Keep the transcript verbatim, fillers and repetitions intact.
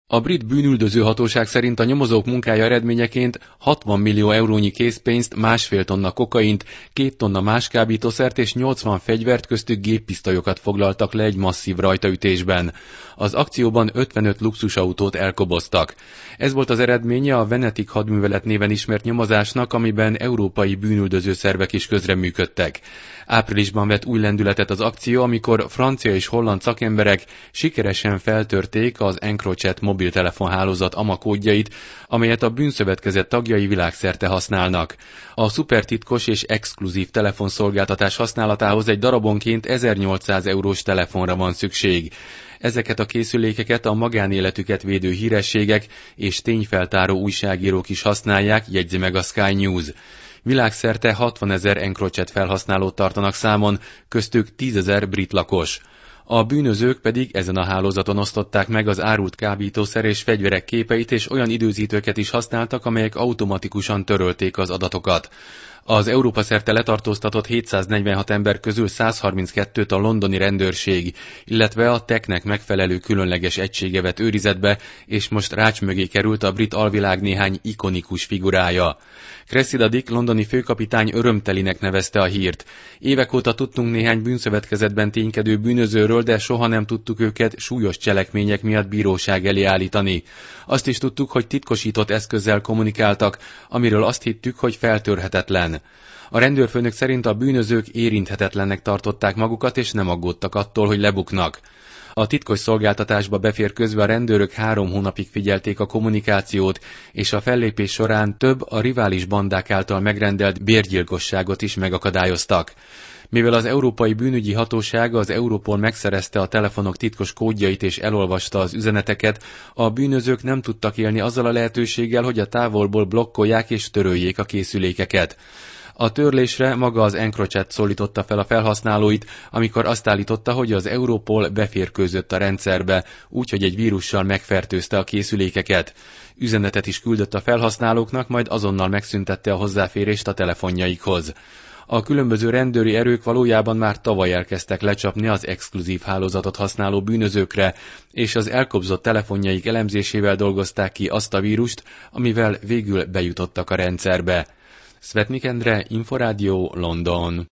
A brit bűnüldöző hatóság szerint a nyomozók munkája eredményeként hatvan millió eurónyi készpénzt, másfél tonna kokaint, két tonna más kábítószert és nyolcvan fegyvert, köztük géppisztolyokat foglaltak le egy masszív rajtaütésben. Az akcióban ötvenöt luxusautót elkoboztak. Ez volt az eredménye a Venetic hadművelet néven ismert nyomozásnak, amiben európai bűnüldöző szervek is közreműködtek. Áprilisban vett új lendületet az akció, amikor francia és holland szakemberek sikeresen feltörték az EncroChat mobiltelefonhálózat A M A kódjait, amelyet a bűnszövetkezet tagjai világszerte használnak. A szupertitkos és exkluzív telefonszolgáltatás használatához egy darabonként ezernyolcszáz eurós telefonra van szükség. Ezeket a készülékeket a magánéletüket védő hírességek és tényfeltáró újságírók is használják, jegyzi meg a Sky News. Világszerte hatvanezer EncroChat felhasználót tartanak számon, köztük tízezer brit lakos. A bűnözők pedig ezen a hálózaton osztották meg az árult kábítószer és fegyverek képeit, és olyan időzítőket is használtak, amelyek automatikusan törölték az adatokat. Az Európa szerte letartóztatott hétszáznegyvenhat ember közül százharminckettőt a londoni rendőrség, illetve a teknek megfelelő különleges egysége vett őrizetbe, és most rács mögé került a brit alvilág néhány ikonikus figurája. Cressida Dick londoni főkapitány örömtelinek nevezte a hírt. Évek óta tudtunk néhány bűnszövetkezetben ténykedő bűnözőről, de soha nem tudtuk őket súlyos cselekmények miatt bíróság elé állítani. Azt is tudtuk, hogy titkosított eszközzel kommunikáltak, amiről azt hittük, hogy feltörhetetlen. A rendőrfőnök szerint a bűnözők érinthetetlennek tartották magukat, és nem aggódtak attól, hogy lebuknak. A titkos szolgáltatásba beférközve a rendőrök három hónapig figyelték a kommunikációt, és a fellépés során több a rivális bandák által megrendelt bérgyilkosságot is megakadályoztak. Mivel az Európai Bűnügyi Hatóság, az Europol megszerezte a telefonok titkos kódjait és elolvasta az üzeneteket, a bűnözők nem tudtak élni azzal a lehetőséggel, hogy a távolból blokkolják és töröljék a készülékeket. A törlésre maga az EncroChat szólította fel a felhasználóit, amikor azt állította, hogy az Europol beférkőzött a rendszerbe, úgyhogy egy vírussal megfertőzte a készülékeket. Üzenetet is küldött a felhasználóknak, majd azonnal megszüntette a hozzáférést a telefonjaikhoz. A különböző rendőri erők valójában már tavaly elkezdtek lecsapni az exkluzív hálózatot használó bűnözőkre, és az elkobzott telefonjaik elemzésével dolgozták ki azt a vírust, amivel végül bejutottak a rendszerbe. Svetnik Endre, Inforádió, London.